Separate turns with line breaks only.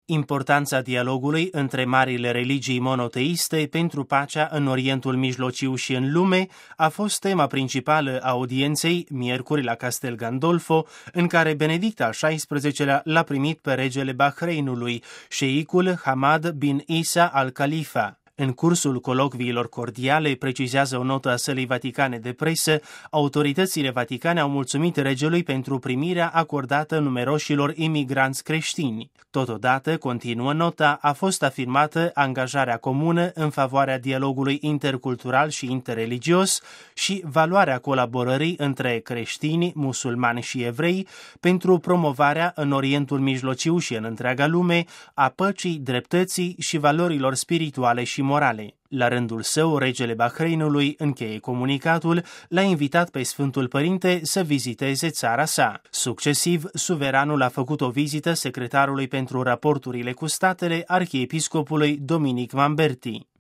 Importanța dialogului între marile religii monoteiste pentru pacea în Orientul Mijlociu și în lume a fost tema principală a audienței miercuri la Castel Gandolfo, în care Benedict al XVI-lea l-a primit pe regele Bahreinului, șeicul Hamad bin Isa al Khalifa. În cursul colocviilor cordiale, precizează o notă a Sălii Vaticane de presă, autoritățile vaticane au mulțumit regelui pentru primirea acordată numeroșilor imigranți creștini. Totodată, continuă nota, a fost afirmată angajarea comună în favoarea dialogului intercultural și interreligios și valoarea colaborării între creștini, musulmani și evrei pentru promovarea în Orientul Mijlociu și în întreaga lume a păcii, dreptății și valorilor spirituale și morale. La rândul său, regele Bahreinului încheie comunicatul, l-a invitat pe Sfântul Părinte să viziteze țara sa. Succesiv, suveranul a făcut o vizită secretarului pentru raporturile cu statele, arhiepiscopului Dominic Mamberti.